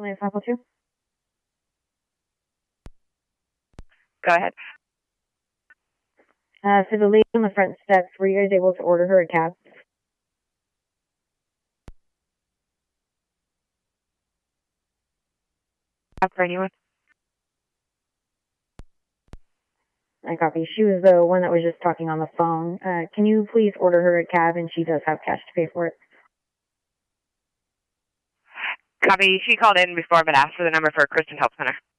Lane 502. Go ahead. For the lady on the front steps, were you guys able to order her a cab? For anyone? I copy. She was the one that was just talking on the phone. Can you please order her a cab, and she does have cash to pay for it? Copy. She called in before but asked for the number for Kristen Help Center.